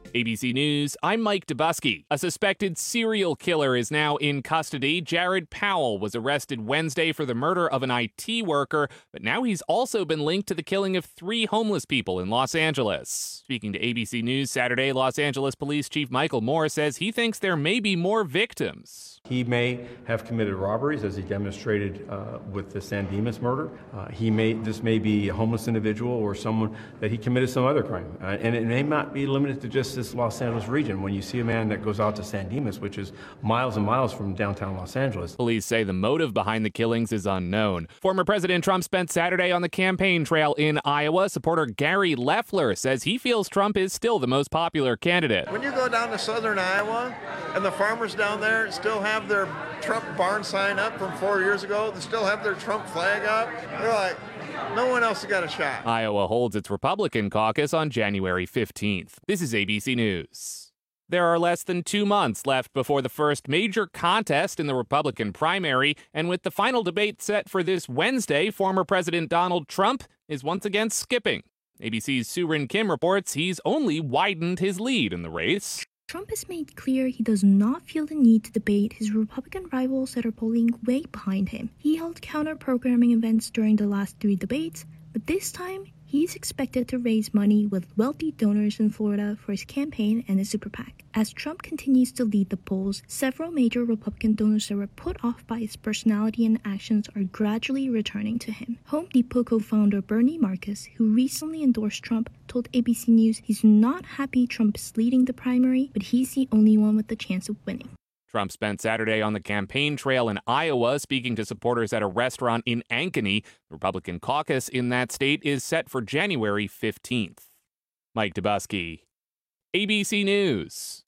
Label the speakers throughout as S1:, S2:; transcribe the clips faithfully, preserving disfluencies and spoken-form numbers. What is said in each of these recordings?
S1: A B C News, I'm Mike Dubusky. A suspected serial killer is now in custody. Jared Powell was arrested Wednesday for the murder of an I T worker, but now he's also been linked to the killing of three homeless people in Los Angeles. Speaking to A B C News Saturday, Los Angeles Police Chief Michael Moore says he thinks there may be more victims.
S2: He may have committed robberies, as he demonstrated uh, with the San Dimas murder. Uh, he may, this may be a homeless individual or someone that he committed some other crime. Uh, and it may not be limited to just this Los Angeles region. When you see a man that goes out to San Dimas, which is miles and miles from downtown Los Angeles.
S1: Police say the motive behind the killings is unknown. Former President Trump spent Saturday on the campaign trail in Iowa. Supporter Gary Leffler says he feels Trump is still the most popular candidate.
S3: When you go down to southern Iowa and the farmers down there still have their Trump barn sign up from four years ago, they still have their Trump flag up, they're like, no one else has got a shot.
S1: Iowa holds its Republican caucus on January fifteenth. This is A B C News. There are less than two months left before the first major contest in the Republican primary, and with the final debate set for this Wednesday, former President Donald Trump is once again skipping. A B C's Soo-Rin Kim reports he's only widened his lead in the race.
S4: Trump has made clear he does not feel the need to debate his Republican rivals that are polling way behind him. He held counter-programming events during the last three debates, but this time, he's expected to raise money with wealthy donors in Florida for his campaign and his super PAC. As Trump continues to lead the polls, several major Republican donors that were put off by his personality and actions are gradually returning to him. Home Depot co-founder Bernie Marcus, who recently endorsed Trump, told A B C News he's not happy Trump is leading the primary, but he's the only one with the chance of winning.
S1: Trump spent Saturday on the campaign trail in Iowa, speaking to supporters at a restaurant in Ankeny. The Republican caucus in that state is set for January fifteenth. Mike Dubusky, A B C News.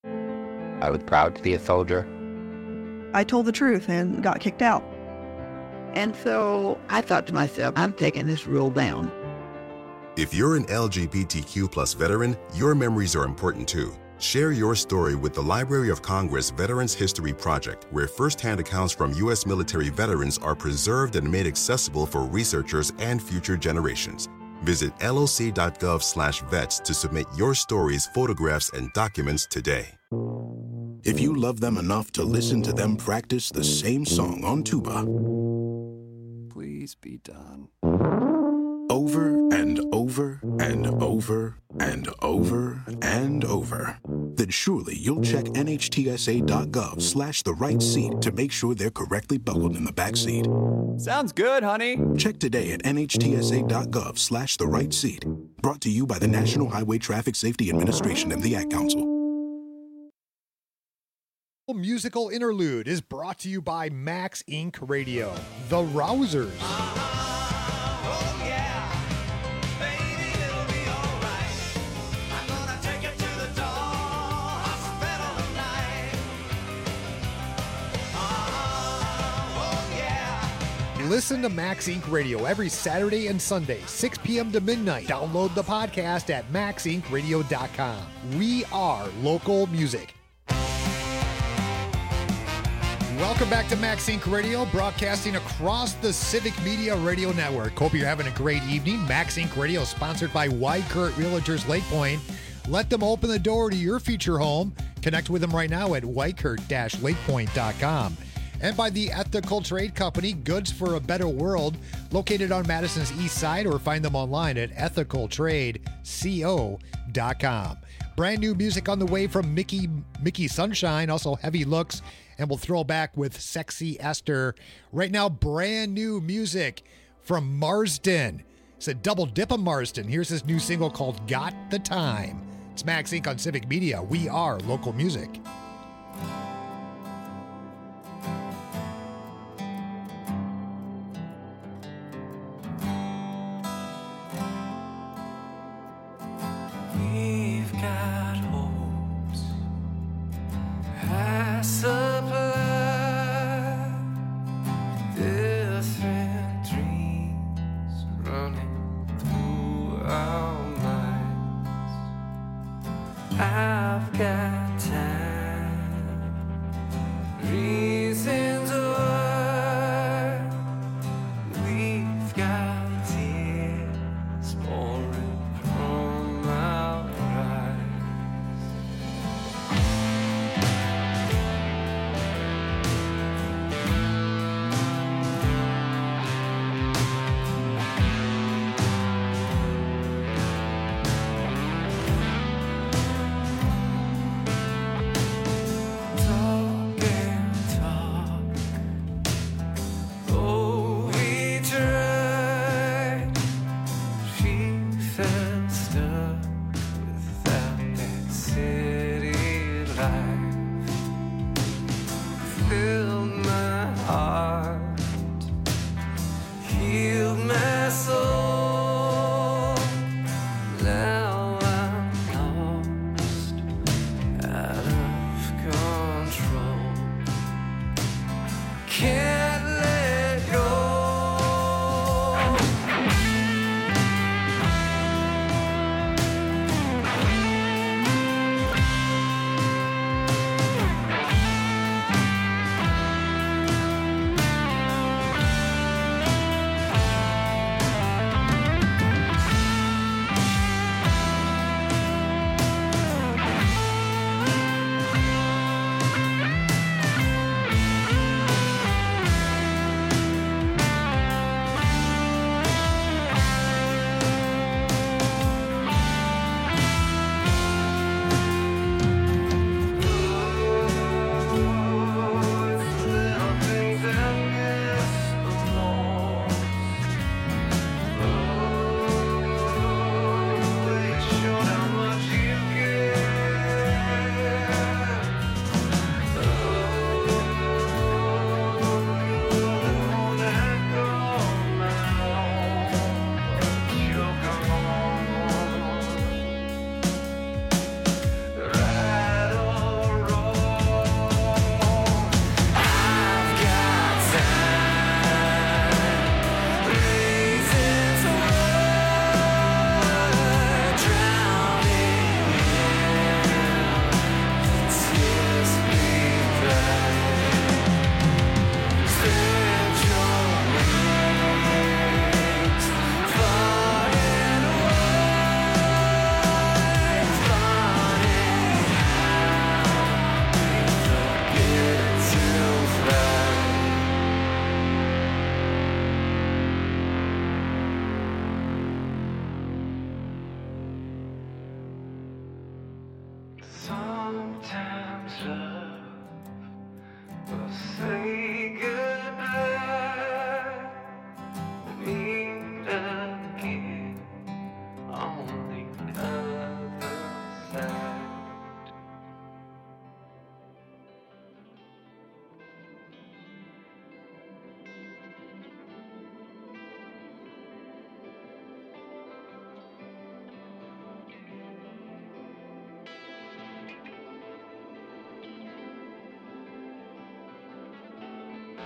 S5: I was proud to be a soldier.
S6: I told the truth and got kicked out.
S5: And so I thought to myself, I'm taking this rule down.
S7: If you're an L G B T Q plus veteran, your memories are important too. Share your story with the Library of Congress Veterans History Project, where firsthand accounts from U S military veterans are preserved and made accessible for researchers and future generations. Visit loc.gov slash vets to submit your stories, photographs, and documents today.
S8: If you love them enough to listen to them practice the same song on tuba,
S9: please be done.
S8: Over and over and over and over and over, then surely you'll check nhtsa.gov slash the right seat to make sure they're correctly buckled in the back seat.
S9: Sounds good, honey.
S8: Check today at nhtsa.gov slash the right seat. Brought to you by the National Highway Traffic Safety Administration and the Ad Council.
S10: Musical interlude is brought to you by Max Incorporated. Radio, The Rousers. Listen to Max Incorporated. Radio every Saturday and Sunday, six p.m. to midnight. Download the podcast at max inc radio dot com. We are local music. Welcome back to Max Incorporated. Radio, broadcasting across the Civic Media Radio Network. Hope you're having a great evening. Max Incorporated. Radio, sponsored by Whitecurt Realtors Lake Point. Let them open the door to your future home. Connect with them right now at whitecurt dash lake point dot com. And by the Ethical Trade Company, Goods for a Better World, located on Madison's east side, or find them online at ethical trade co dot com. Brand new music on the way from Mickey Mickey Sunshine, also Heavy Looks, and we'll throw back with Sexy Esther. Right now, brand new music from Marsden. It's a double dip of Marsden. Here's his new single called Got the Time. It's Max Incorporated on Civic Media. We are local music.
S11: We've got hopes, high supply, different dreams running through our minds. I've got time, reasons why. We've got tears pouring from our eyes.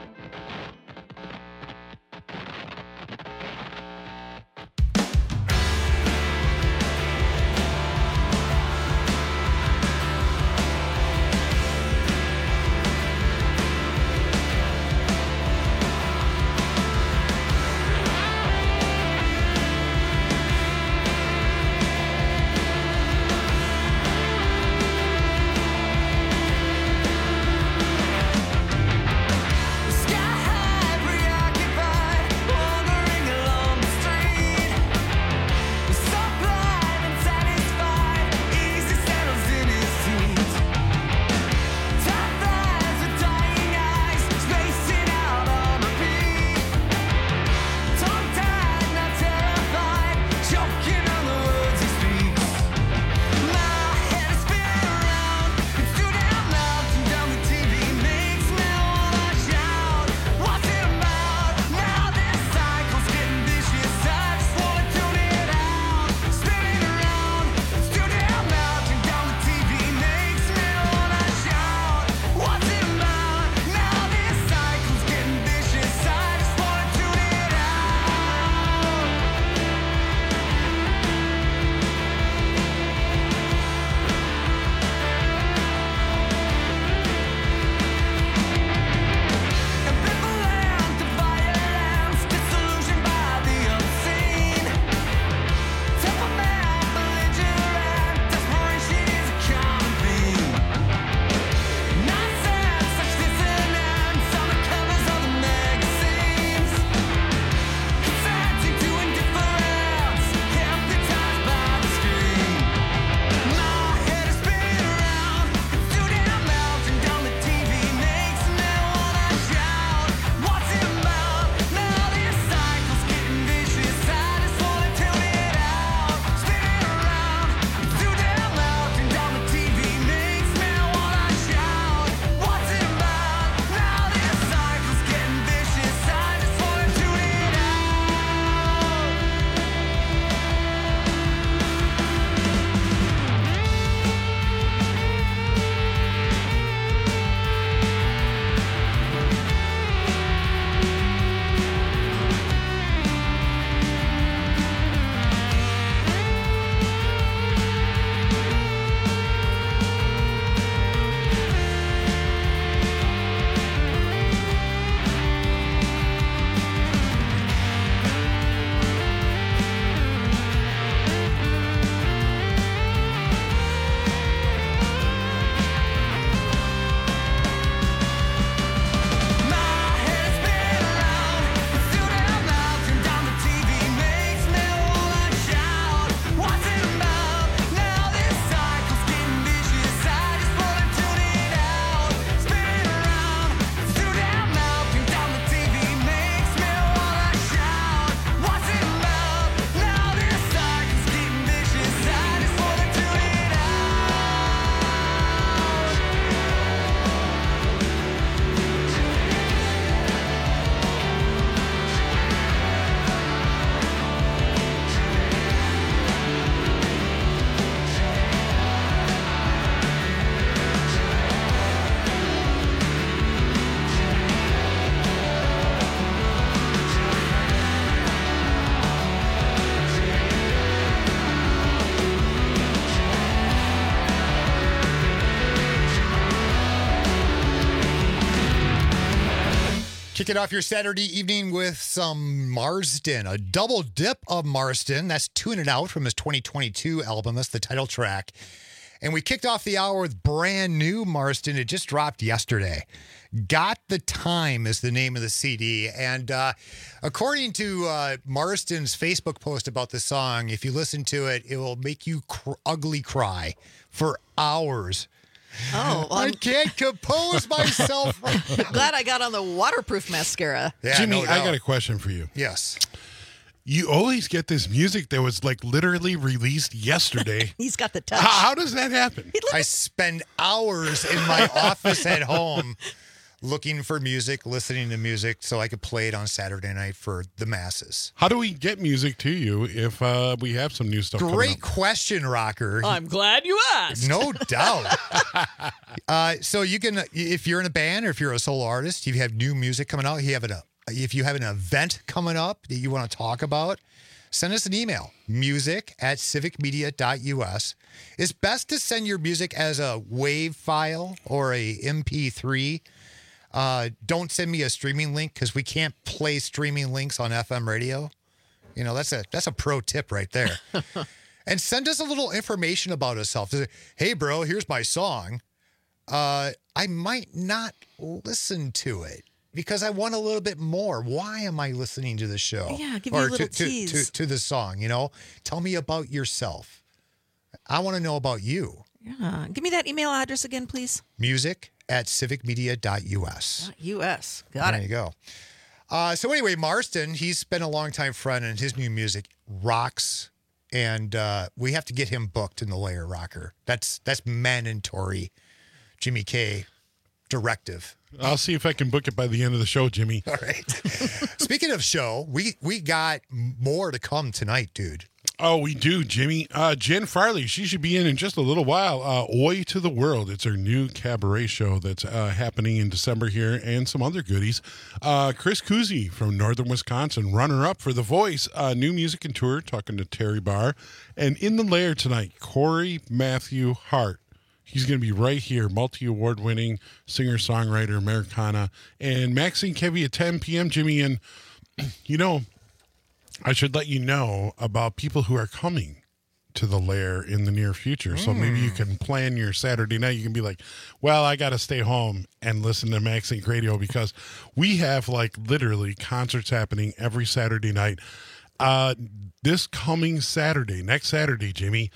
S10: Kicking off your Saturday evening with some Marsden, a double dip of Marsden. That's Tune It Out from his twenty twenty-two album. That's the title track. And we kicked off the hour with brand new Marsden. It just dropped yesterday. Got the Time is the name of the C D. And uh, according to uh, Marsden's Facebook post about the song, if you listen to it, it will make you cr- ugly cry for hours.
S12: Oh, well,
S10: I can't compose myself.
S12: glad I got on the waterproof mascara.
S10: Yeah,
S13: Jimmy,
S10: no
S13: I
S10: doubt.
S13: got a question for you.
S10: Yes.
S13: You always get this music that was like literally released yesterday.
S12: He's got the touch.
S13: How, how does that happen?
S10: I spend hours in my office at home looking for music, listening to music, so I could play it on Saturday night for the masses.
S13: How do we get music to you if uh, we have some new stuff coming
S10: Great
S13: up?
S10: question, Rocker.
S12: I'm glad you asked.
S10: No doubt. uh, so you can, if you're in a band or if you're a solo artist, you have new music coming out. You have an, if you have an event coming up that you want to talk about, send us an email, music at civic media dot u s. It's best to send your music as a WAV file or a M P three. Uh, don't send me a streaming link because we can't play streaming links on F M radio. You know, that's a that's a pro tip right there. And send us a little information about yourself. Hey, bro, here's my song. Uh, I might not listen to it because I want a little bit more. Why am I listening to the show?
S12: Yeah, give
S10: or
S12: me a little
S10: to, to,
S12: tease.
S10: to, to the song, you know? Tell me about yourself. I want to know about you.
S12: Yeah. Give me that email address again, please.
S10: Music at civic media dot u s.
S12: U S. Got
S10: there
S12: it.
S10: you go. Uh, so anyway, Marston, he's been a longtime friend, and his new music rocks. And uh, we have to get him booked in the Lair Rocker. That's that's mandatory. Jimmy K directive.
S13: I'll see if I can book it by the end of the show, Jimmy.
S10: All right. Speaking of show, we we got more to come tonight, dude.
S13: Oh, we do, Jimmy. Uh, Jen Farley, she should be in in just a little while. Uh, Oi to the World. It's her new cabaret show that's uh, happening in December here, and some other goodies. Uh, Chris Cousy from Northern Wisconsin, runner-up for The Voice. Uh, new music and tour, talking to Terry Barr. And in the Lair tonight, Corey Matthew Hart. He's going to be right here, multi-award winning singer-songwriter, Americana. And Maxine Kevy at ten p.m., Jimmy. And, you know, I should let you know about people who are coming to the Lair in the near future. So maybe you can plan your Saturday night. You can be like, well, I got to stay home and listen to Maxine Radio because we have like literally concerts happening every Saturday night. Uh, this coming Saturday, next Saturday, Jimmy,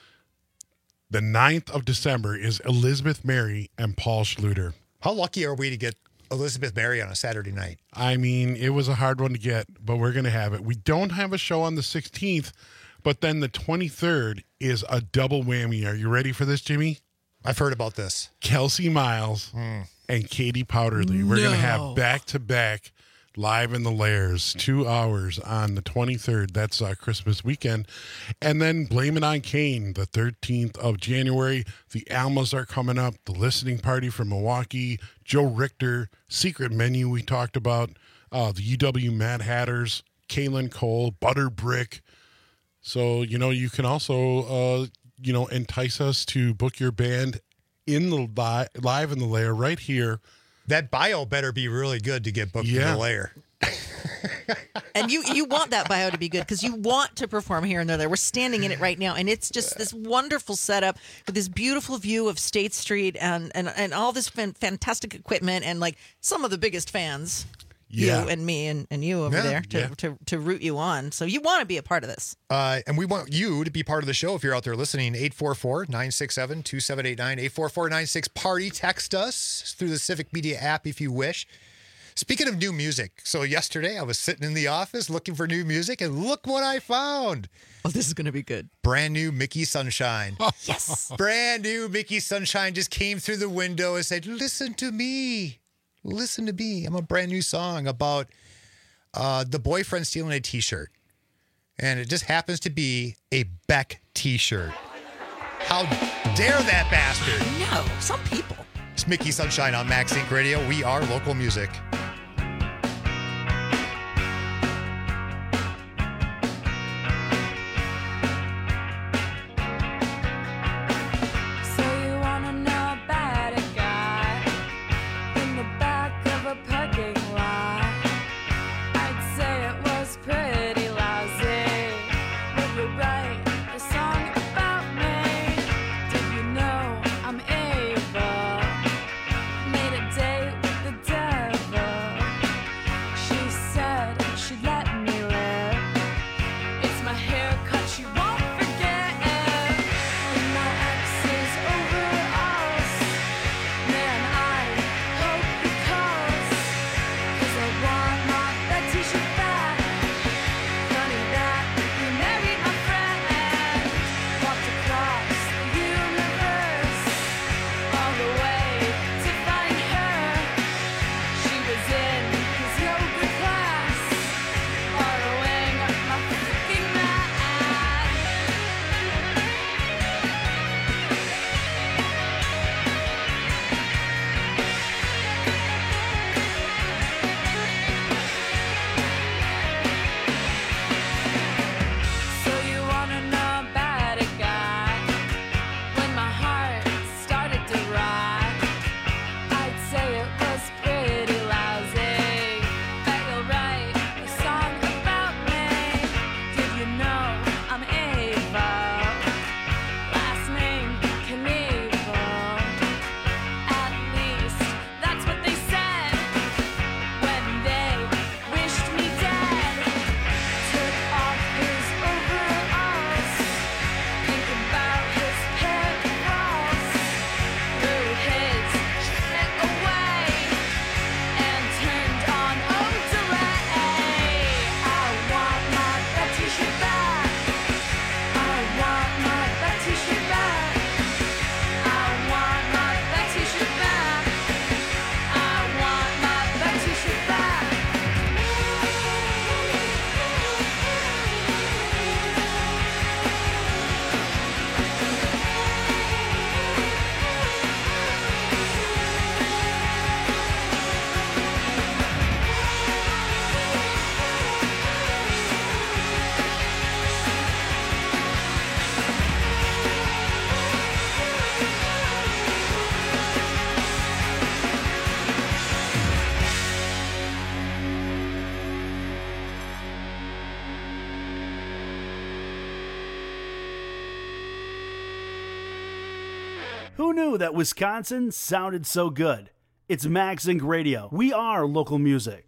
S13: the ninth of December is Elizabeth Mary and Paul Schluter.
S10: How lucky are we to get Elizabeth Mary on a Saturday night?
S13: I mean, it was a hard one to get, but we're going to have it. We don't have a show on the sixteenth, but then the twenty-third is a double whammy. Are you ready for this, Jimmy?
S10: I've heard about this.
S13: Kelsey Miles
S10: mm.
S13: and Katie Powderly. We're
S12: No.
S13: going to have back-to-back live in the Lairs, two hours on the twenty-third. That's uh, Christmas weekend. And then Blame It on Kane, the thirteenth of January. The Almas are coming up. The Listening Party from Milwaukee. Joe Richter, Secret Menu we talked about. Uh, the U W Mad Hatters, Kaylin Cole, Butter Brick. So, you know, you can also, uh, you know, entice us to book your band in the li- live in the Lair right here.
S10: That bio better be really good to get booked
S13: Yeah.
S10: in the Lair.
S12: And you you want that bio to be good because you want to perform here and there. We're standing in it right now, and it's just this wonderful setup with this beautiful view of State Street and and, and all this fan, fantastic equipment and like some of the biggest fans.
S13: Yeah.
S12: You and me and, and you over
S10: Yeah,
S12: there to,
S13: yeah.
S12: to, to root you on. So you want to be a part of this.
S10: Uh, and we want you to be part of the show if you're out there listening. eight four four, nine six seven, two seven eight nine, eight four four, nine six party. Text us through the Civic Media app if you wish. Speaking of new music, so yesterday I was sitting in the office looking for new music, and look what I found.
S12: Oh, this is going to be good.
S10: Brand new Mickey Sunshine.
S12: Yes.
S10: Brand new Mickey Sunshine just came through the window and said, listen to me. Listen to me. I'm a brand new song about uh, the boyfriend stealing a T-shirt. And it just happens to be a Beck T-shirt. How dare that bastard?
S12: No, some people.
S10: It's Mickey Sunshine on Max Inc Radio. We are local music.
S11: So you wanna know about a guy in the back of a parking lot? I'd say it was pretty lousy. Would you write a song about me? Did you know I'm evil? Made a date with the devil.
S14: Who knew that Wisconsin sounded so good? It's MagZinc Radio. We are local music.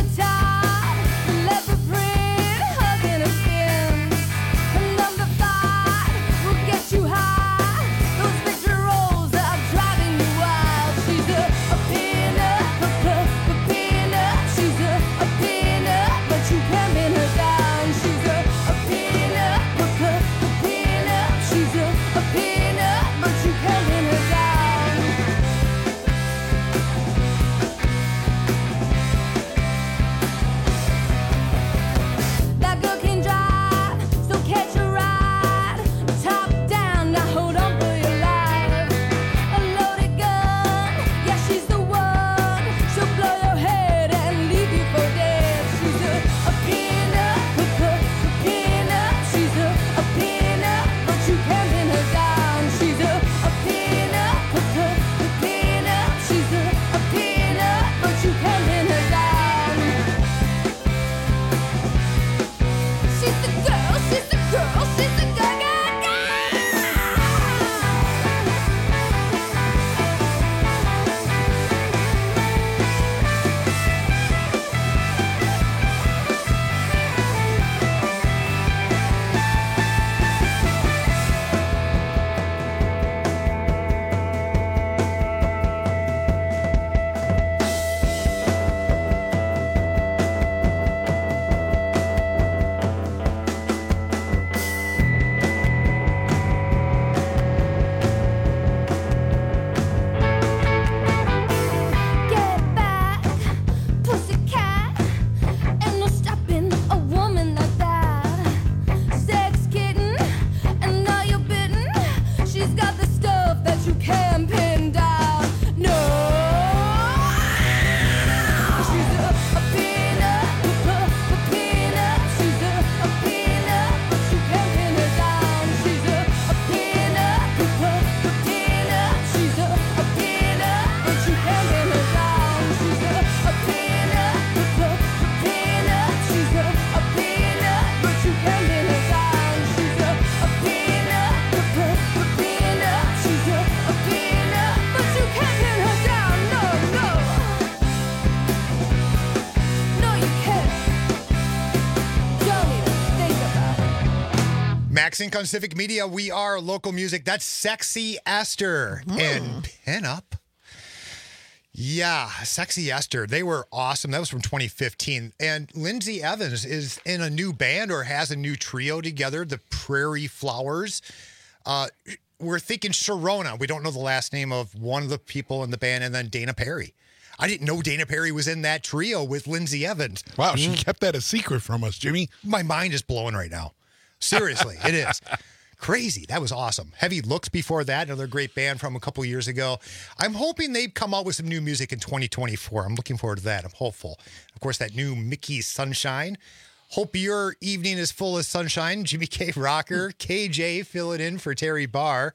S11: Number five.
S10: Max Inc on Civic Media. We are local music. That's Sexy Esther mm. and Pin Up. Yeah, Sexy Esther. They were awesome. That was from twenty fifteen. And Lindsay Evans is in a new band or has a new trio together, the Prairie Flowers. Uh, we're thinking Sharona. We don't know the last name of one of the people in the band, and then Dana Perry. I didn't know Dana Perry was in that trio with Lindsay Evans.
S13: Wow, she mm. kept that a secret from us, Jimmy.
S10: My mind is blowing right now. Seriously, it is. Crazy. That was awesome. Heavy Looks before that, another great band from a couple years ago. I'm hoping they come out with some new music in twenty twenty-four. I'm looking forward to that. I'm hopeful. Of course, that new Mickey Sunshine. Hope your evening is full of sunshine. Jimmy K. Rocker, K J filling in for Terry Barr.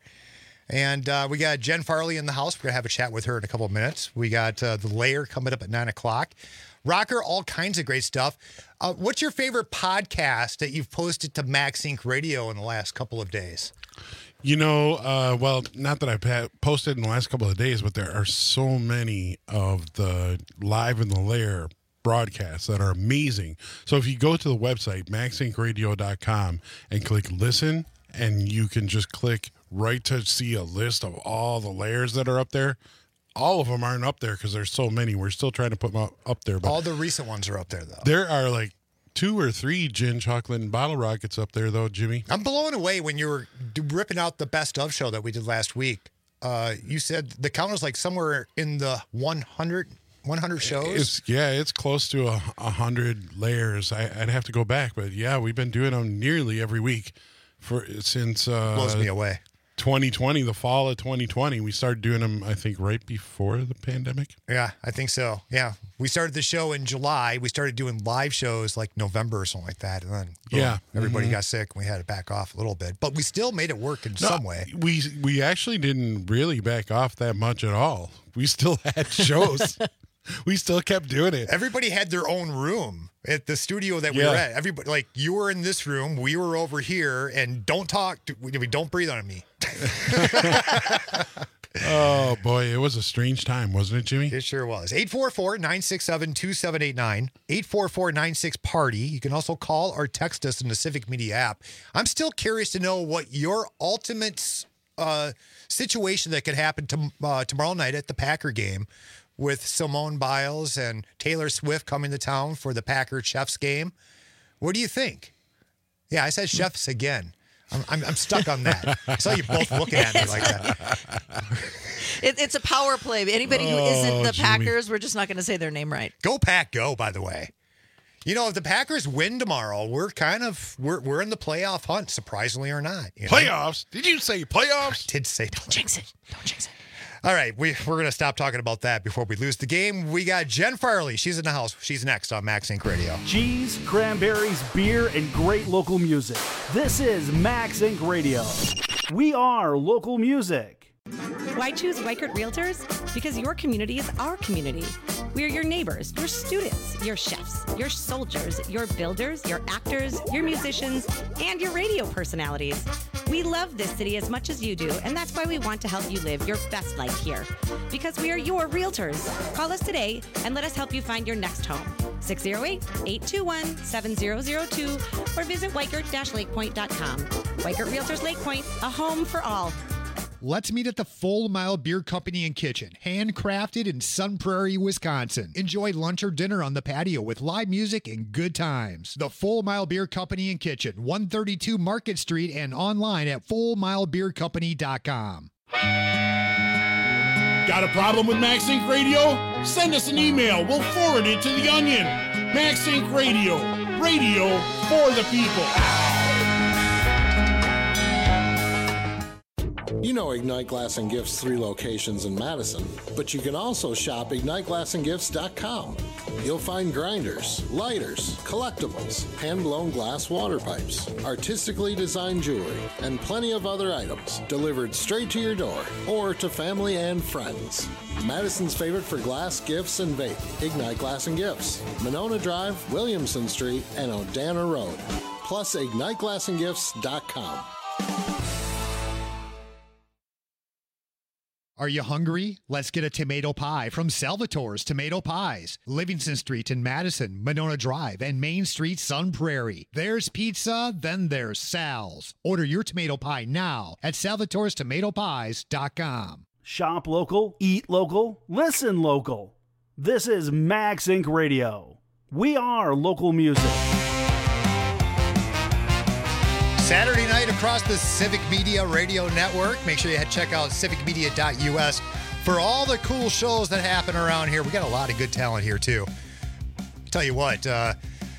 S10: And uh, we got Jen Farley in the house. We're going to have a chat with her in a couple of minutes. We got uh, The Lair coming up at nine o'clock. Rocker, all kinds of great stuff. Uh, what's your favorite podcast that you've posted to Max Inc Radio in the last couple of days?
S13: You know, uh, well, not that I've had posted in the last couple of days, but there are so many of the Live in the Lair broadcasts that are amazing. So if you go to the website, max inc radio dot com, and click listen, and you can just click right to see a list of all the layers that are up there. All of them aren't up there because there's so many. We're still trying to put them up, up there. But
S10: all the recent ones are up there, though.
S13: There are like two or three gin, chocolate, and bottle rockets up there, though, Jimmy.
S10: I'm blown away when you were ripping out the best of show that we did last week. Uh, you said the count was like somewhere in the one hundred, one hundred shows.
S13: It's, yeah, it's close to a, a hundred layers. I, I'd have to go back, but yeah, we've been doing them nearly every week for since uh,
S10: blows me away.
S13: twenty twenty, the fall of twenty twenty. We started doing them, I think, right before the pandemic.
S10: Yeah, I think so. Yeah. We started the show in July. We started doing live shows like November or something like that. And then boom,
S13: yeah,
S10: everybody
S13: mm-hmm.
S10: got sick and we had to back off a little bit. But we still made it work in no, some way.
S13: We we actually didn't really back off that much at all. We still had shows. We still kept doing it.
S10: Everybody had their own room at the studio that we
S13: yeah.
S10: were at. Everybody, like, you were in this room, we were over here, and don't talk. To, we don't breathe on me.
S13: Oh, boy. It was a strange time, wasn't it, Jimmy?
S10: It sure was. eight four four, nine six seven, two seven eight nine. eight four four, nine six, party. You can also call or text us in the Civic Media app. I'm still curious to know what your ultimate uh, situation that could happen to, uh, tomorrow night at the Packer game, with Simone Biles and Taylor Swift coming to town for the Packer Chiefs game. What do you think? Yeah, I said Chiefs again. I'm, I'm, I'm stuck on that. I saw you both looking at me like that.
S12: It, it's a power play. Anybody who
S13: Oh,
S12: isn't the
S13: Jimmy.
S12: Packers, we're just not going to say their name right.
S10: Go Pack, go, by the way. You know, if the Packers win tomorrow, we're kind of, we're we're in the playoff hunt, surprisingly or not. You know?
S13: Playoffs? Did you say playoffs?
S10: I did say
S12: Don't jinx it. Don't jinx it.
S10: All right, we, we're going to stop talking about that before we lose the game. We got Jen Farley. She's in the house. She's next on Max Inc Radio.
S14: Cheese, cranberries, beer, and great local music. This is Max Inc Radio. We are local music.
S15: Why choose Weichert Realtors? Because your community is our community. We are your neighbors, your students, your chefs, your soldiers, your builders, your actors, your musicians, and your radio personalities. We love this city as much as you do, and that's why we want to help you live your best life here. Because we are your realtors. Call us today and let us help you find your next home. six oh eight, eight two one, seven oh oh two or visit weichert dash lake point dot com. Weichert Realtors Lake Point, a home for all.
S10: Let's meet at the Full Mile Beer Company and Kitchen, handcrafted in Sun Prairie, Wisconsin. Enjoy lunch or dinner on the patio with live music and good times. The Full Mile Beer Company and Kitchen, one thirty-two Market Street, and online at full mile beer company dot com.
S16: Got a problem with Max Inc Radio? Send us an email. We'll forward it to the Onion. Max Inc Radio. Radio for the people.
S17: You know Ignite Glass and Gifts' three locations in Madison, but you can also shop ignite glass and gifts dot com. You'll find grinders, lighters, collectibles, hand-blown glass water pipes, artistically designed jewelry, and plenty of other items delivered straight to your door or to family and friends. Madison's favorite for glass, gifts, and vape, Ignite Glass and Gifts, Monona Drive, Williamson Street, and Odana Road. Plus ignite glass and gifts dot com.
S10: Are you hungry? Let's get a tomato pie from Salvatore's Tomato Pies. Livingston Street in Madison, Monona Drive, and Main Street, Sun Prairie. There's pizza, then there's Sal's. Order your tomato pie now at salvatores tomato pies dot com.
S14: Shop local, eat local, listen local. This is Max Inc Radio. We are local music.
S10: Saturday night across the Civic Media Radio Network. Make sure you check out civic media dot U S for all the cool shows that happen around here. We got a lot of good talent here, too. Tell you what, uh,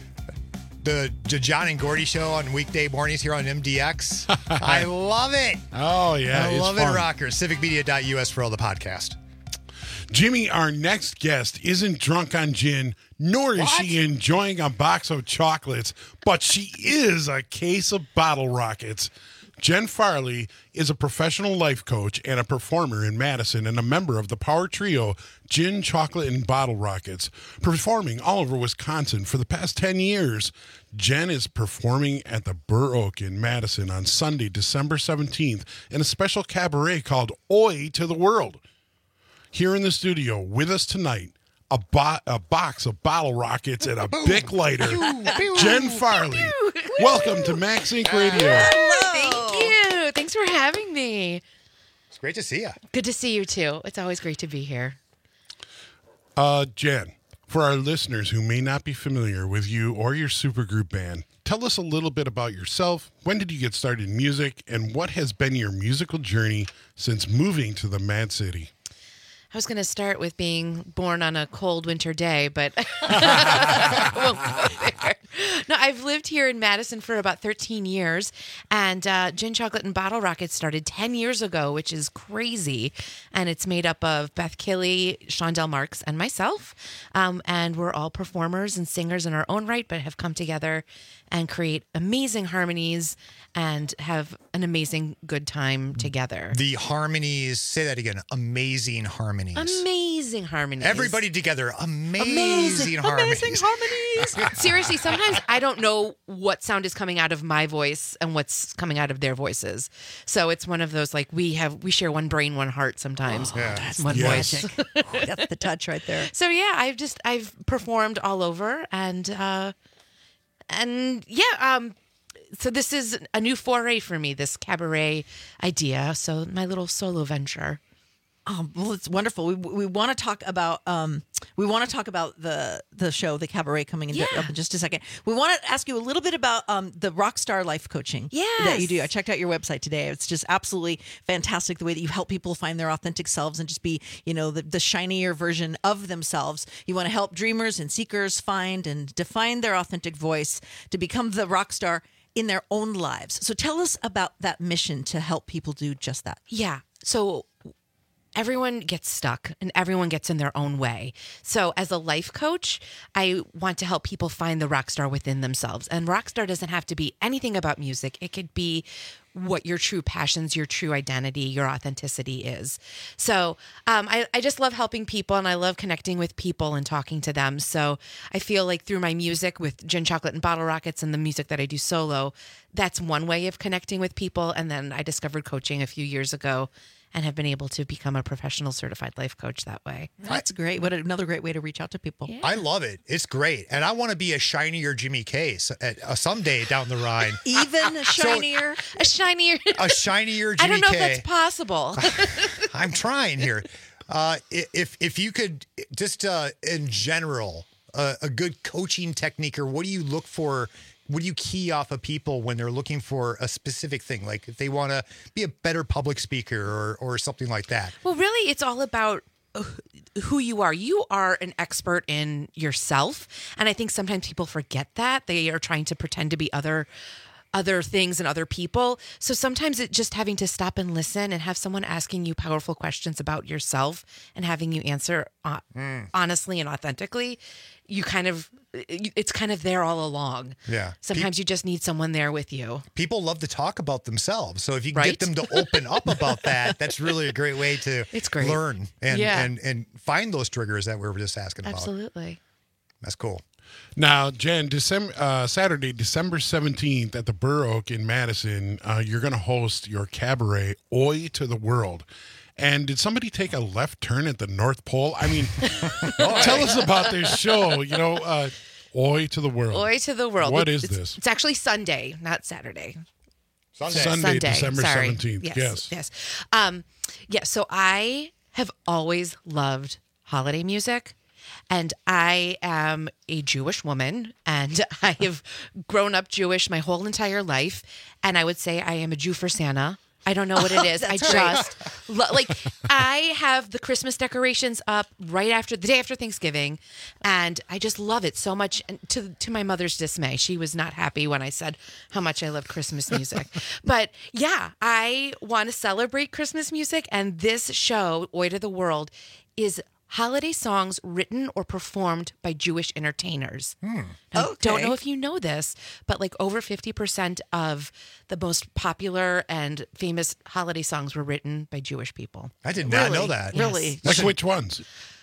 S10: the John and Gordy show on weekday mornings here on M D X. I love it.
S13: Oh, yeah.
S10: I
S13: it's
S10: love
S13: fun.
S10: it, rockers. civic media dot U S for all the podcast.
S13: Jimmy, our next guest isn't drunk on gin, nor is
S10: What?
S13: she enjoying a box of chocolates, but she is a case of bottle rockets. Jen Farley is a professional life coach and a performer in Madison and a member of the power trio Gin, Chocolate, and Bottle Rockets, performing all over Wisconsin for the past ten years. Jen is performing at the Burr Oak in Madison on Sunday, December seventeenth, in a special cabaret called Oi to the World. Here in the studio with us tonight, a, bo- a box of bottle rockets and a Bic lighter, Jen Farley. Welcome to Max Inc Radio.
S18: Thank you. Thanks for having me.
S10: It's great to see you.
S18: Good to see you, too. It's always great to be here.
S13: Uh, Jen, for our listeners who may not be familiar with you or your supergroup band, tell us a little bit about yourself. When did you get started in music, and what has been your musical journey since moving to the Mad City?
S18: I was going to start with being born on a cold winter day, but I won't go there. No, I've lived here in Madison for about thirteen years, and uh, Gin, Chocolate, and Bottle Rockets started ten years ago, which is crazy. And it's made up of Beth Killey, Shondell Marks, and myself. Um, and we're all performers and singers in our own right, but have come together and create amazing harmonies and have an amazing good time together.
S10: The harmonies, say that again, amazing harmonies.
S18: Amazing harmonies.
S10: Everybody together, amazing,
S18: Amazing,
S10: harmonies.
S18: amazing harmonies. Seriously, sometimes I don't know what sound is coming out of my voice and what's coming out of their voices. So it's one of those, like, we have we share one brain, one heart sometimes.
S12: Oh, that's
S18: one
S12: yes.
S18: voice.
S12: That's the touch right there.
S18: So yeah, I've just I've performed all over, and uh, and yeah, um, so this is a new foray for me, this cabaret idea. So my little solo venture.
S12: Um, well, it's wonderful. We we want to talk about um we want to talk about the the show, the cabaret, coming in,
S18: Yeah.
S12: up in just a second. We want to ask you a little bit about um the Rockstar Life Coaching that you do. I checked out your website today. It's just absolutely fantastic the way that you help people find their authentic selves and just be, you know, the, the shinier version of themselves. You want to help dreamers and seekers find and define their authentic voice to become the rock star in their own lives. So tell us about that mission to help people do just that.
S18: Yeah. So everyone gets stuck and everyone gets in their own way. So as a life coach, I want to help people find the rock star within themselves. And rock star doesn't have to be anything about music. It could be what your true passions, your true identity, your authenticity is. So um, I, I just love helping people, and I love connecting with people and talking to them. So I feel like through my music with Gin, Chocolate, and Bottle Rockets and the music that I do solo, that's one way of connecting with people. And then I discovered coaching a few years ago and have been able to become a professional certified life coach that way.
S12: That's great. What another great way to reach out to people.
S10: I love it. It's great. And I want to be a shinier Jimmy Case at, uh, someday down the line.
S12: Even shinier?
S18: A shinier.
S10: A shinier Jimmy
S18: I don't know
S10: K.
S18: if that's possible.
S10: I'm trying here. Uh, i- if if you could just uh, in general, uh, a good coaching technique, or what do you look for? What do you key off of people when they're looking for a specific thing? Like if they want to be a better public speaker or or something like that.
S18: Well, really, it's all about who you are. You are an expert in yourself. And I think sometimes people forget that. They are trying to pretend to be other other things and other people. So sometimes it's just having to stop and listen and have someone asking you powerful questions about yourself and having you answer uh,
S10: Mm.
S18: honestly and authentically. You kind of, it's kind of there all along.
S10: Yeah.
S18: Sometimes you just need someone there with you.
S10: People love to talk about themselves. So if you can
S18: Right?
S10: get them to open up about that, that's really a great way to
S18: It's great.
S10: learn and,
S18: Yeah.
S10: and, and find those triggers that we were just asking about.
S18: Absolutely.
S10: That's cool.
S13: Now, Jen, December, uh, Saturday, December seventeenth at the Burr Oak in Madison, uh, you're going to host your cabaret, Oi to the World. And did somebody take a left turn at the North Pole? I mean, tell us about this show. You know, uh, Oi to the World.
S18: Oi to the World.
S13: What
S18: It's-
S13: is this?
S18: It's actually Sunday, not Saturday.
S13: Sunday, Sunday December
S18: Sorry.
S13: seventeenth.
S18: Yes.
S13: Yes.
S18: Yes. Um, yeah. So I have always loved holiday music. And I am a Jewish woman, and I have grown up Jewish my whole entire life. And I would say I am a Jew for Santa. I don't know what it is. I
S12: That's right.
S18: just lo- like I have the Christmas decorations up right after the day after Thanksgiving, and I just love it so much. And to to my mother's dismay, she was not happy when I said how much I love Christmas music. But yeah, I want to celebrate Christmas music, and this show, Oi to the World, is holiday songs written or performed by Jewish entertainers.
S10: Hmm.
S18: I don't
S12: Okay.
S18: know if you know this, but like over fifty percent of the most popular and famous holiday songs were written by Jewish people.
S19: I did not
S18: Really?
S19: know that.
S18: Really?
S13: Like which ones?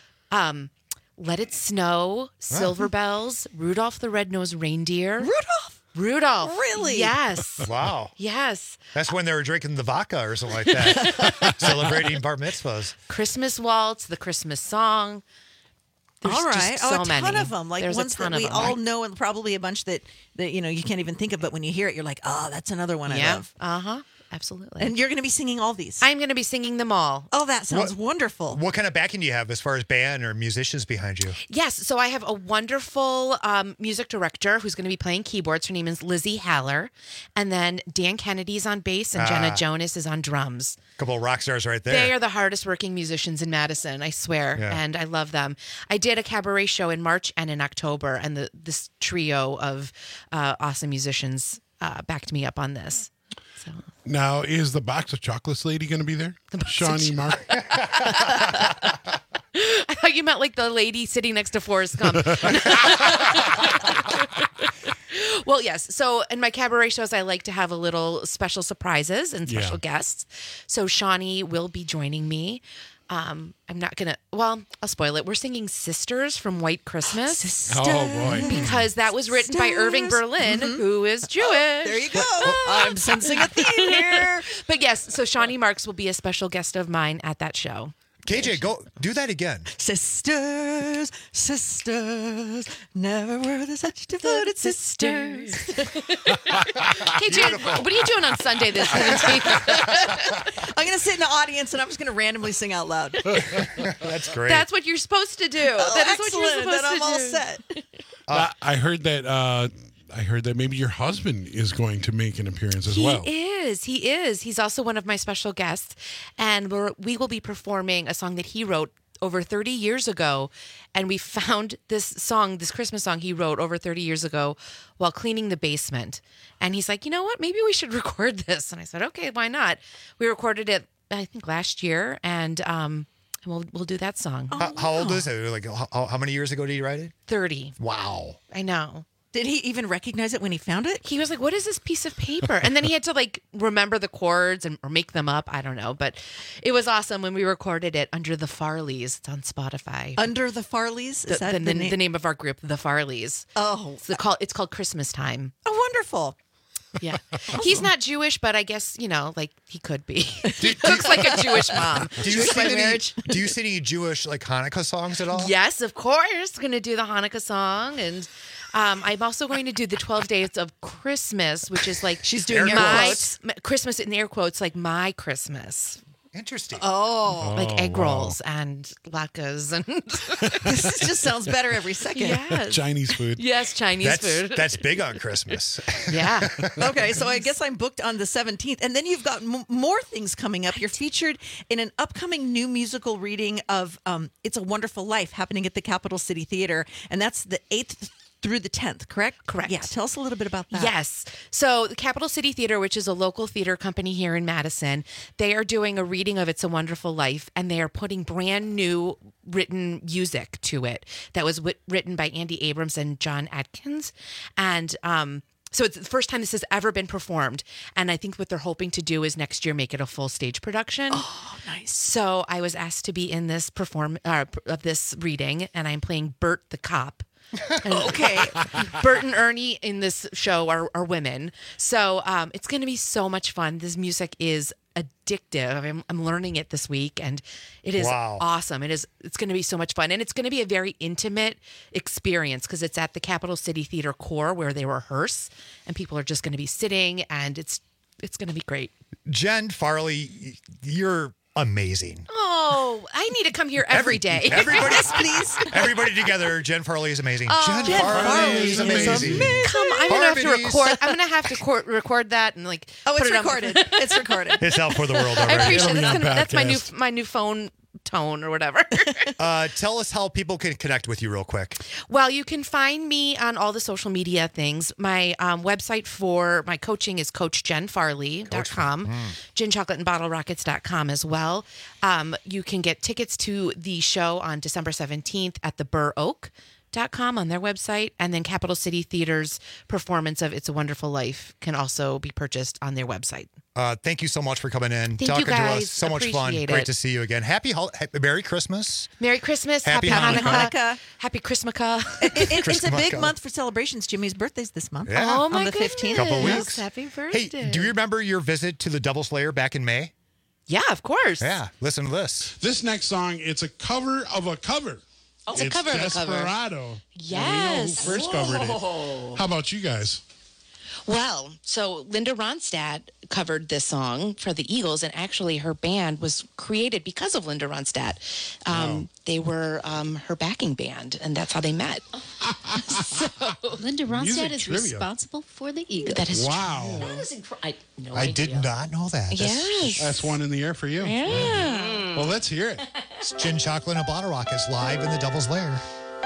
S18: Um, Let It Snow, Silver Bells, Rudolph the Red-Nosed Reindeer.
S12: Rudolph?
S18: Rudolph.
S12: Really?
S18: Yes.
S19: Wow.
S18: Yes.
S19: That's when they were drinking the vodka or something like that, celebrating bar mitzvahs.
S18: Christmas Waltz, The Christmas Song. There's
S12: all right.
S18: just so
S12: oh, a
S18: many.
S12: ton of them. Like
S18: There's
S12: ones
S18: a ton
S12: that
S18: of
S12: we
S18: them.
S12: all know, and probably a bunch that, that you know you can't even think of. But when you hear it, you're like, oh, that's another one I
S18: Yeah.
S12: love.
S18: Uh huh. Absolutely.
S12: And you're going to be singing all these.
S18: I'm going to be singing them all.
S12: Oh, that sounds
S19: What-
S12: wonderful.
S19: What kind of backing do you have as far as band or musicians behind you?
S18: Yes. So I have a wonderful um, music director who's going to be playing keyboards. Her name is Lizzie Haller. And then Dan Kennedy's on bass and Jenna
S19: Ah.
S18: Jonas is on drums.
S19: A couple of rock stars right there.
S18: They are the hardest working musicians in Madison, I swear.
S19: Yeah.
S18: And I love them. I did a cabaret show in March and in October, and the, this trio of uh, awesome musicians uh, backed me up on this. So.
S13: Now, is the box of chocolates lady going to be there? Shawnee Mark.
S18: I thought you meant like the lady sitting next to Forrest Gump. Well, yes. So in my cabaret shows, I like to have a little special surprises and special
S13: Yeah.
S18: guests. So Shawnee will be joining me. Um, I'm not going to, well, I'll spoil it. We're singing Sisters from White Christmas.
S12: Sisters.
S13: Oh, boy.
S18: Because that was written by Irving
S12: Sisters.
S18: Berlin,
S12: Mhm.
S18: who is Jewish.
S12: There you go. I'm sensing a theme here.
S18: But yes, so Shawnee Marks will be a special guest of mine at that show.
S19: K J, go do that again.
S12: Sisters, sisters, never were there such devoted sisters.
S18: Hey, Jan, what are you doing on Sunday this seventeenth?
S12: I'm going to sit in the audience and I'm just going to randomly sing out loud.
S19: That's great.
S18: That's what you're supposed to do.
S12: Oh,
S18: that is what you're
S12: excellent.
S18: supposed
S12: Then I'm
S18: to
S12: all
S18: do.
S12: set.
S13: Uh, I heard that. Uh, I heard that maybe your husband is going to make an appearance as
S18: He
S13: well.
S18: is. He is. He's also one of my special guests, and we're, we will be performing a song that he wrote over thirty years ago. And we found this song, this Christmas song he wrote over thirty years ago while cleaning the basement. And he's like, you know what? Maybe we should record this. And I said, okay, why not? We recorded it, I think, last year, and um, we'll we'll do that song.
S19: how, how old is it? Like, how, how many years ago did you write it?
S18: thirty.
S19: Wow.
S18: I know.
S12: Did he even recognize it when he found it?
S18: He was like, what is this piece of paper? And then he had to like remember the chords and or make them up. I don't know. But it was awesome when we recorded it under the Farleys. It's on Spotify.
S12: Under the Farleys? Is
S18: the,
S12: that
S18: the,
S12: the,
S18: the,
S12: name?
S18: the name of our group, the Farleys.
S12: Oh.
S18: It's, the call, it's called Christmas Time.
S12: Oh, wonderful.
S18: Yeah. He's not Jewish, but I guess, you know, like he could be. Looks like a Jewish mom.
S19: Do you
S12: Jewish
S19: sing
S12: by
S19: any,
S12: marriage.
S19: do you sing any Jewish like Hanukkah songs at all?
S18: Yes, of course. Going to do the Hanukkah song. And um, I'm also going to do the twelve days of Christmas, which is like
S12: She's doing air
S18: my
S12: quotes.
S18: m- Christmas in air quotes, like my Christmas.
S19: Interesting.
S12: Oh.
S18: Like egg
S13: wow.
S18: rolls and latkes and
S12: This just sounds better every second.
S18: yes,
S13: Chinese food.
S18: yes, Chinese
S19: That's
S18: food.
S19: that's big on Christmas.
S18: yeah.
S12: Okay, so I guess I'm booked on the seventeenth. And then you've got m- more things coming up. You're featured in an upcoming new musical reading of um, It's a Wonderful Life happening at the Capital City Theater. And that's the eighth through the tenth, correct?
S18: Correct.
S12: Yeah, tell us a little bit about that.
S18: Yes. So the Capital City Theater, which is a local theater company here in Madison, they are doing a reading of It's a Wonderful Life, and they are putting brand new written music to it that was w- written by Andy Abrams and John Atkins. And um, so it's the first time this has ever been performed. And I think what they're hoping to do is next year make it a full stage production.
S12: Oh, nice.
S18: So I was asked to be in this perform uh, of this reading, and I'm playing Bert the cop.
S12: Okay.
S18: Bert and Ernie in this show are, are women. So um, it's going to be so much fun. This music is addictive. I'm, I'm learning it this week, and it is
S10: Wow.
S18: awesome. It is. It's going to be so much fun, and it's going to be a very intimate experience because it's at the Capital City Theater Core where they rehearse, and people are just going to be sitting, and it's it's going to be great.
S10: Jen Farley, you're amazing.
S18: Oh, I need to come here every day.
S10: Everybody,
S12: Yes, please.
S10: everybody together. Jen Farley is amazing.
S18: Oh,
S10: Jen,
S18: Jen
S10: Farley,
S18: Farley
S10: is
S18: is
S10: amazing.
S18: Come, I'm gonna have to
S10: Harmonies.
S18: record. I'm gonna have to court, record that and like.
S12: Oh,
S18: put
S12: it's
S18: it on my-
S12: recorded. It's recorded.
S10: It's out for the world
S18: I
S10: already.
S18: appreciate
S13: It'll be
S18: that's,
S13: on
S18: gonna, that's my new
S13: podcast.
S18: my new phone tone or whatever.
S10: Uh, tell us how people can connect with you real quick.
S18: Well, you can find me on all the social media things. My um, website for my coaching is coach jen farley dot com, gin chocolate and bottle rockets dot com as well. Um, you can get tickets to the show on December seventeenth at the Burr Oak. Dot com on their website, and then Capital City Theater's performance of It's a Wonderful Life can also be purchased on their website.
S10: Uh, thank you so much for coming in,
S18: Thank you,
S10: talking to us.
S18: guys.
S10: So much fun.
S18: Appreciate
S10: Great
S18: it.
S10: to see you again. Happy, hol- happy Merry Christmas.
S18: Merry Christmas,
S10: Happy
S18: Happy,
S10: Hanukkah.
S18: Hanukkah, Happy Christmaka.
S12: It- it- it's a big
S10: Christmas.
S12: month for celebrations. Jimmy's birthday's this month.
S10: Yeah.
S18: Oh
S12: on
S18: my
S12: the fifteenth.
S10: Couple
S18: goodness.
S10: weeks.
S18: Happy
S10: Hey,
S18: birthday.
S10: do you remember your visit to the Devil Slayer back in May?
S18: Yeah, of course.
S10: Yeah, listen to this.
S16: This next song, it's a cover of a cover.
S18: Oh, it's a cover of a cover.
S16: Desperado.
S18: Yes.
S16: And we know who first covered
S20: Whoa.
S16: it. How about you guys?
S20: Well, so Linda Ronstadt covered this song for the Eagles, and actually her band was created because of Linda Ronstadt. Um, They were um, her backing band, and that's how they met. so,
S21: Linda
S16: Music
S21: Ronstadt is
S16: trivia.
S21: responsible for the Eagles.
S20: That is
S16: Wow.
S20: true.
S21: That is incre- I, no
S10: I
S21: idea.
S10: did not know that. That's,
S20: Yes.
S16: That's one in the air for you.
S20: Yeah.
S16: Well, let's hear it.
S10: It's Gin Chocolate and Bottle Rockets live in the Devil's Lair.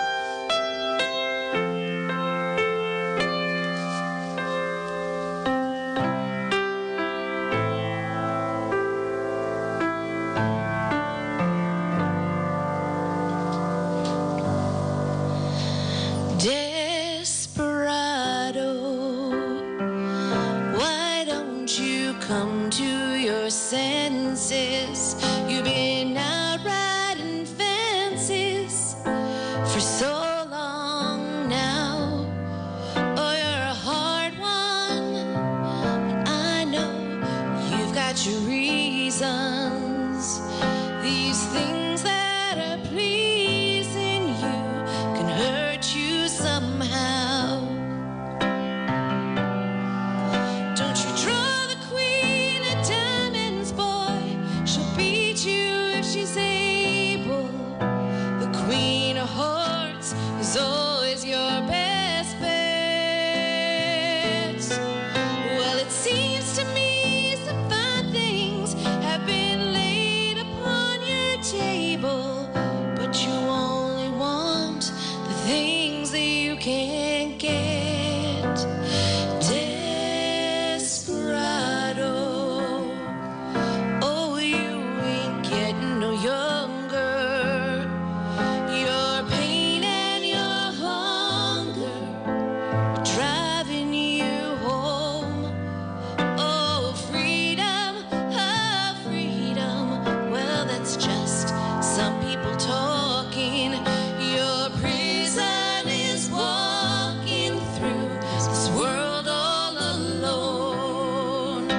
S11: Desperado, why don't you come to your senses? You've been out riding fences for so long now. Oh, you're a hard one, but I know you've got your reasons. These things that are pleasing you can hurt you somehow. Don't you draw the queen of diamonds, boy. She'll beat you if she's able. The queen of hearts is always your best bet. Well, it seems to me some fine things have been laid upon your table, but you only want the things that you can't get. Desperado, oh, you ain't getting no younger. Your pain and your hunger are driving you home. Oh, freedom, oh, freedom. Well, that's just some people talking. Your prison is walking through this world all alone.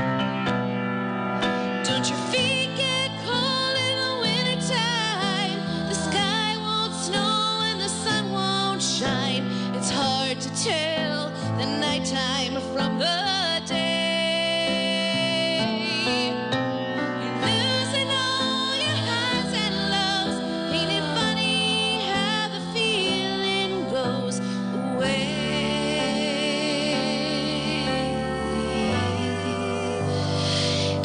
S11: Don't your feet get cold in the wintertime? The sky won't snow and the sun won't shine. It's hard to tell the nighttime from the day. You're losing all your highs and lows. Ain't it funny how the feeling goes away?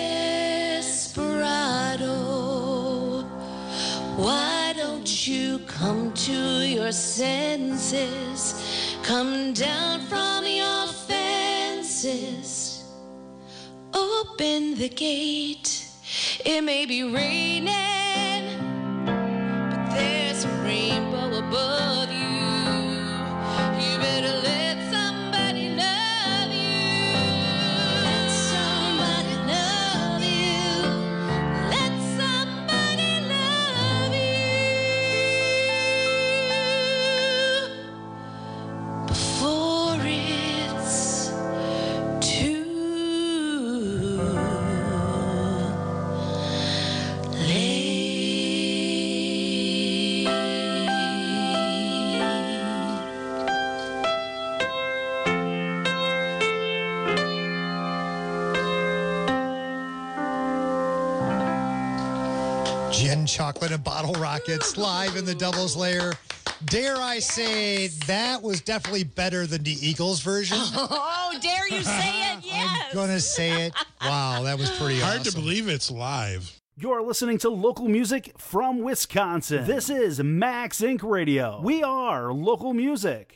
S11: Desperado, why don't you come to your senses? Come down from your fences. Open the gate. It may be raining, but there's a rainbow above you. You better let somebody love you. Let somebody love you. Let somebody love you before it's too
S10: Nation, Chocolate and Bottle Rockets, live in the Doubles Layer. Dare I say, that was definitely better than the Eagles version.
S2: Oh, dare you say it? Yes.
S10: I'm going to say it. Wow, that was pretty
S13: Hard
S10: awesome.
S13: to believe it's live.
S14: You're listening to local music from Wisconsin. This is Max Inc Radio. We are local music.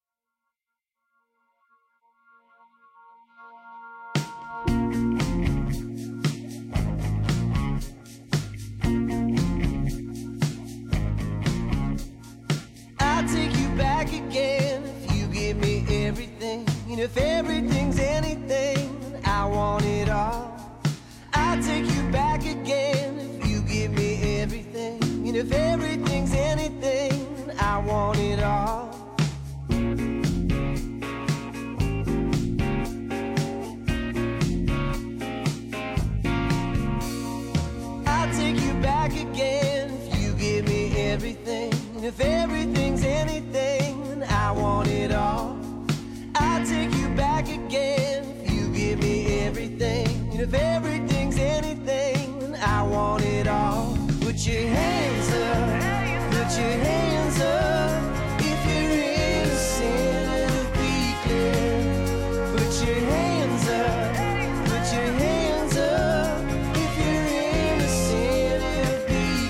S22: I'll take you back again if you give me everything. And if everything's anything, I want it all. I'll take you back again if you give me everything. And if everything's anything, I want it all. I'll take you back again if you give me everything. And if everything's anything, I want it all. I'll take you back again if you give me everything. And if everything's anything, I want it all. Put your hands up, put your hands up. If you're innocent, it'll be clear. Put your hands up, put your hands up. If you're innocent, it'll be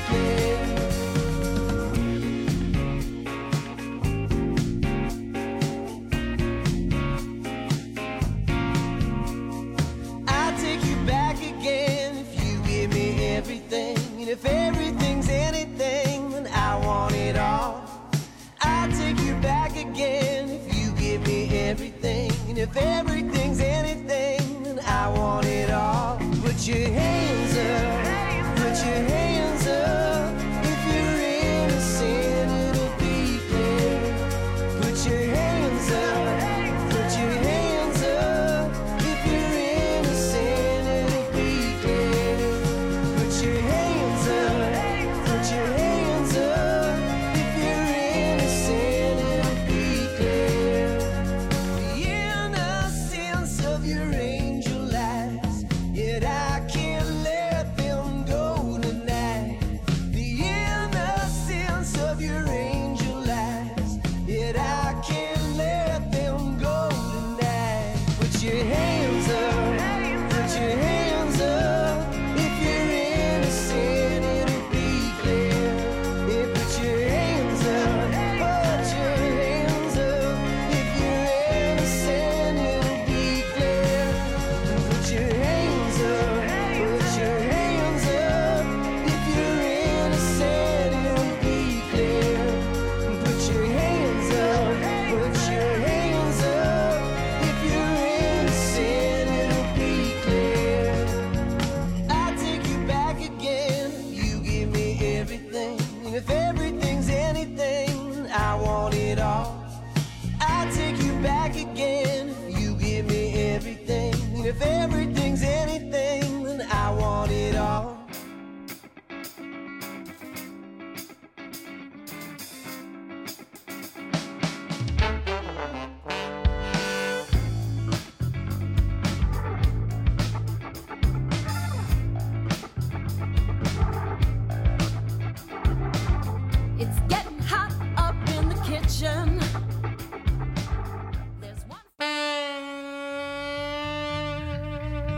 S22: clear. I'll take you back again if you give me everything. And if everything's anything, then I want it all. I'll take you back again if you give me everything. And if everything's anything, then I want it all. Put your hands up, put your hands up. If you're innocent, it'll be clear. Put your hands up, put your hands up. If you're innocent, it'll be clear. Put your hands up, put your hands up. If you're innocent, it'll be clear. The innocence of your angel eyes, yet I can't let them go tonight. The innocence of your angel eyes, yet I can't let them go tonight. Put your hands up, put your hands up. If you're innocent, it'll be clear. Yeah, put your hands up, put your hands up. If you're innocent, it'll be clear. Put your hands up, put your hands up. If you're innocent, it'll be clear. Put your hands up, put your hands up. If you're innocent, it'll be clear. I'll take you back again if you give me everything. And if everything's anything, I want it all. I'll take you back again if you give me everything. And if everything's anything, then I want it all.
S11: It's getting hot up in the kitchen. There's one.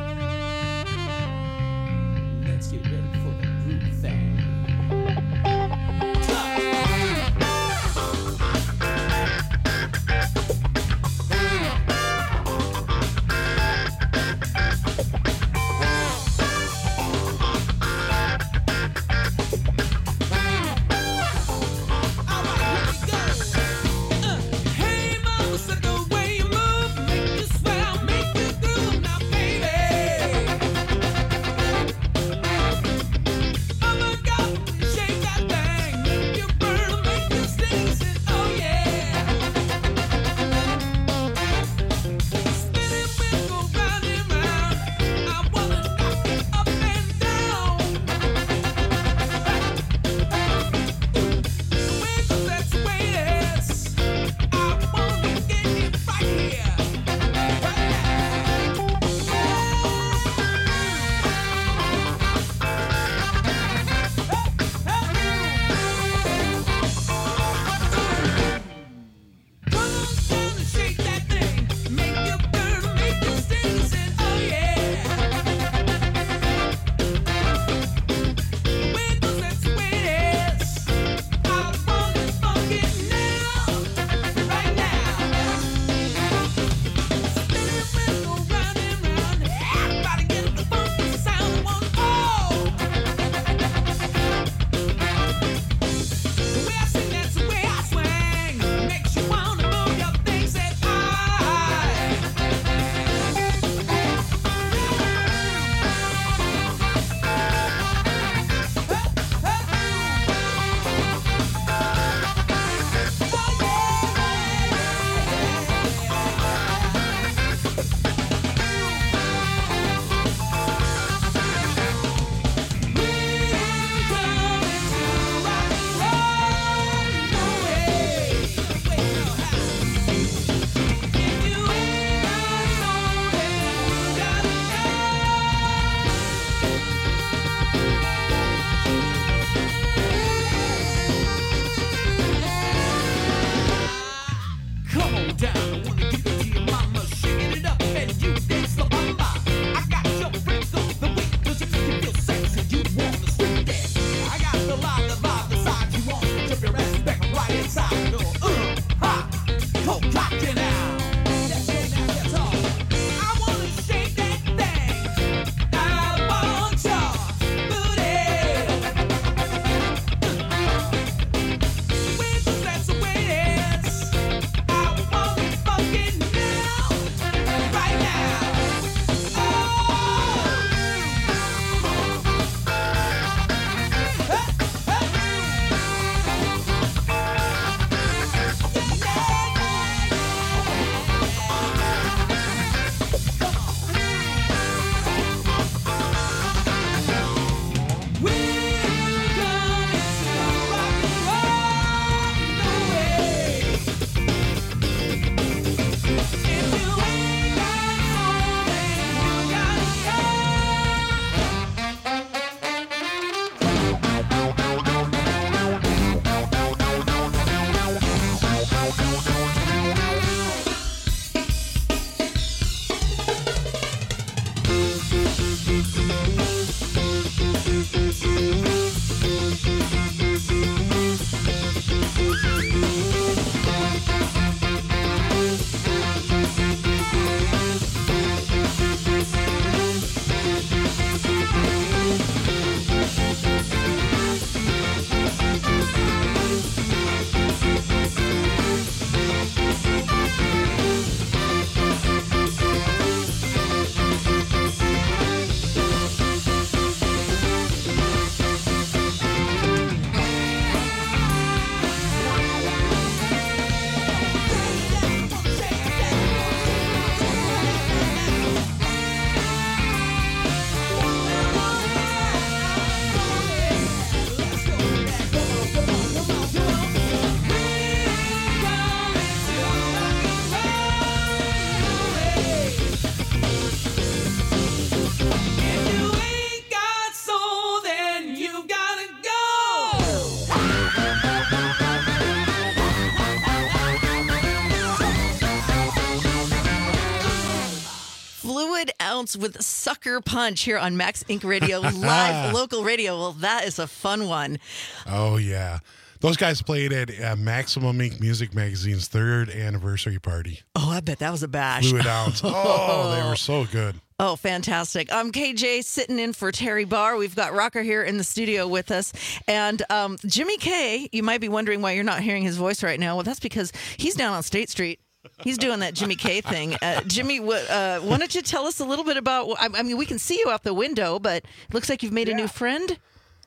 S12: Fluid Ounce with Sucker Punch here on Max Inc Radio, live local radio. Well, that is a fun one.
S13: Oh, yeah. Those guys played at uh, Maximum Ink Music Magazine's third anniversary party.
S12: Oh, I bet that was a bash.
S13: Fluid Ounce. Oh, they were so good.
S12: Oh, fantastic. I'm K J sitting in for Terry Barr. We've got Rocker here in the studio with us. And um, Jimmy K, you might be wondering why you're not hearing his voice right now. Well, that's because he's down on State Street. He's doing that Jimmy K thing. Uh, Jimmy, uh, why don't you tell us a little bit about, I, I mean, we can see you out the window, but it looks like you've made
S3: Yeah.
S12: a new friend.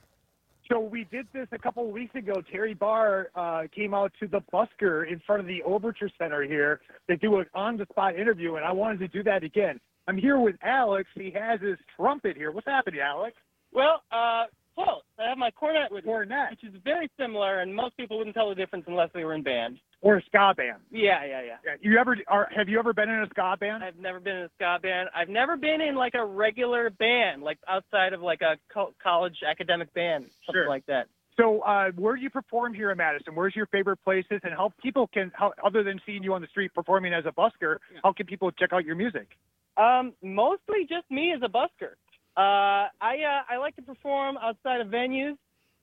S3: So we did this a couple of weeks ago. Terry Barr uh, came out to the Busker in front of the Overture Center here to do an on-the-spot interview, and I wanted to do that again. I'm here with Alex. He has his trumpet here. What's happening, Alex?
S4: Well, uh, close. I have my cornet with
S3: cornet,
S4: which is very similar, and most people wouldn't tell the difference unless they were in band.
S3: Or a ska band.
S4: Yeah, yeah, yeah.
S3: Yeah, you ever are, have you ever been in a ska band?
S4: I've never been in a ska band. I've never been in like a regular band, like outside of like a co- college academic band, something
S3: Sure.
S4: like that.
S3: So uh, where do you perform here in Madison? Where's your favorite places? And how people can, how, other than seeing you on the street performing as a busker, how can people check out your music?
S4: Um, mostly just me as a busker. Uh, I uh, I like to perform outside of venues,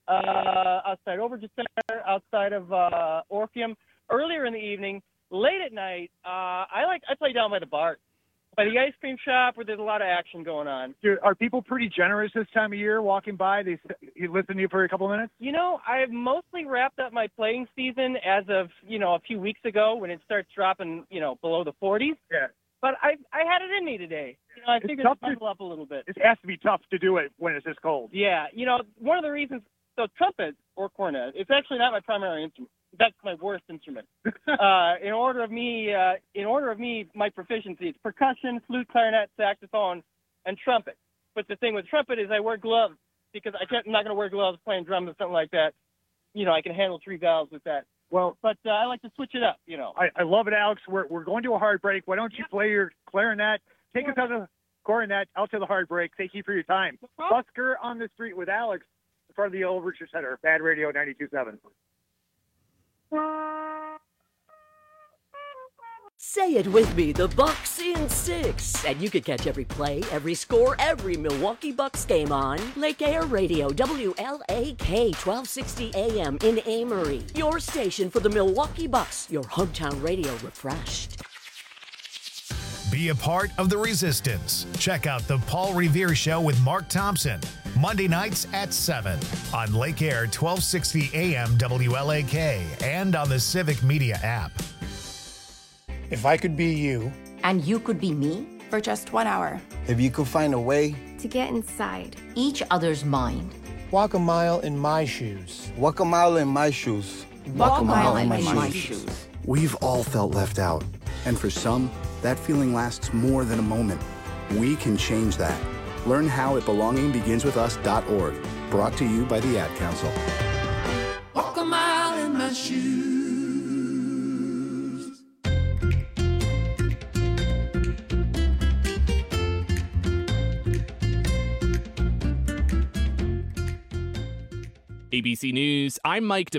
S4: uh, outside Overture Center, outside of uh, Orpheum. Earlier in the evening, late at night, uh, I like I play down by the bar, by the ice cream shop where there's a lot of action going on.
S3: Do- Are people pretty generous this time of year walking by? They you listen to you for a couple of minutes?
S4: You know, I've mostly wrapped up my playing season as of, you know, a few weeks ago when it starts dropping, you know, below the forties.
S3: Yeah.
S4: But I I had it in me today. You know, I
S3: It's
S4: figured
S3: tough
S4: to
S3: to-
S4: bundle up a little bit.
S3: It has to be tough to do it when it's this cold.
S4: Yeah, you know, one of the reasons, so trumpet or cornet, it's actually not my primary instrument. That's my worst instrument. uh, in order of me, uh, in order of me, my proficiency, it's percussion, flute, clarinet, saxophone, and trumpet. But the thing with trumpet is I wear gloves because I can't, I'm not going to wear gloves playing drums or something like that. You know, I can handle three valves with that.
S3: Well,
S4: but uh, I like to switch it up, you know.
S3: I, I love it, Alex. We're, we're going to a hard break. Why don't you play your clarinet? Take us out of the cornet, out to the hard break. Thank you for your time. Busker on the street with Alex in front of the Overture Center, Bad Radio ninety-two point seven.
S23: Say it with me, the Bucks in six. And you can catch every play, every score, every Milwaukee Bucks game on Lake Air Radio, W L A K, twelve sixty A M in Amory. Your station for the Milwaukee Bucks, your hometown radio refreshed.
S24: Be a part of the resistance. Check out the Paul Revere Show with Mark Thompson, Monday nights at seven on Lake Air, twelve sixty A M W L A K, and on the Civic Media app.
S25: If I could be you,
S26: and you could be me, for just one hour,
S25: if you could find a way
S26: to get inside each other's mind.
S25: Walk a mile in my shoes.
S27: Walk a mile in my shoes.
S26: Walk a mile in my shoes.
S28: We've all felt left out, and for some, that feeling lasts more than a moment. We can change that. Learn how at belonging begins with us dot org. Brought to you by the Ad Council.
S29: Walk a mile in my shoes.
S1: A B C News, I'm Mike DePaul.